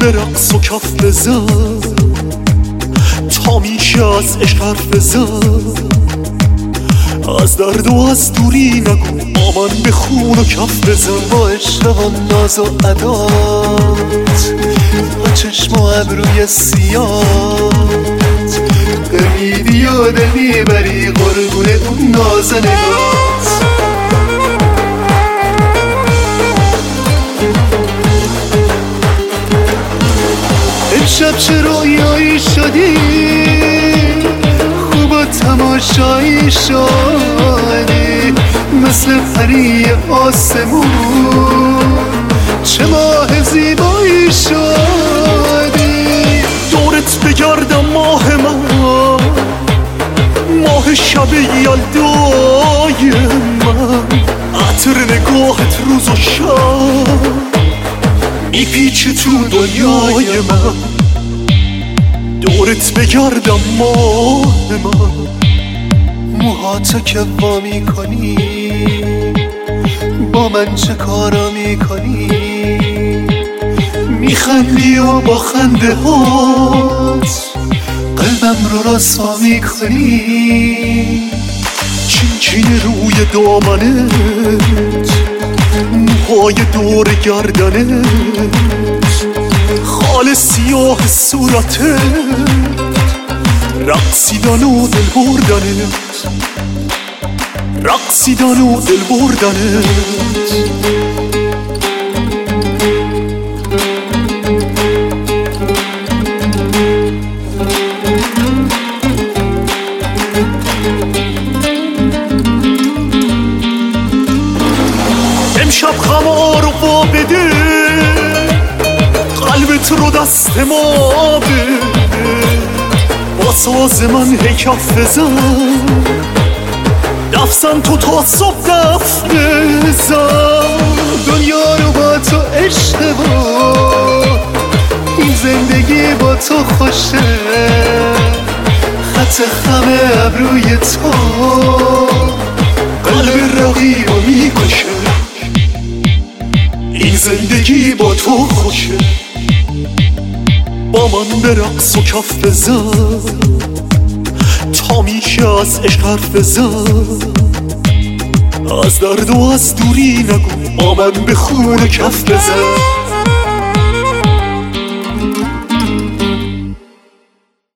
به رقص و کف بزن، تا میشه از عشق حرف بزن. از درد و از دوری نگو، با من به خون و کف بزن. با عشق و ناز و عدات، با چشم و ابروی سیات، بمیدی و دل میبری قربون اون ناز نگات. امشب چه رویایی شدی، خوب و تماشایی شدی، مثل پری آسمون چه ماه زیبایی شدی. دورت بگردم ماه من، ماه شب یلدای من، عطر نگاهت روز و شب میپیچه تو دنیای من. دورت بگردم ماه من، موهاتو که وا میکنی، با من چه کارا میکنی، میخندی و با خنده هات قلبم رو رسوا میکنی. چین چین روی دامنت، موهای دور گردنت، خال سیاه صورتت، رقصیدن و دل بردنت، رقصیدن و دل بردنت. امشب خمار رو با بده، قلبت رو دست ما بده، با ساز من هی کف بزن، دفزن تو تا صبح دف بزن. دنیا رو با تو اشتباه، این زندگی با تو خوشه، خط خم ابروی تو قلب رقیب رو میکشه. این زندگی با تو خوشه، با من به رقص و کف بزن، تا میشه از عشق حرف بزن. از درد و از دوری نگو، با من به خون و کف بزن.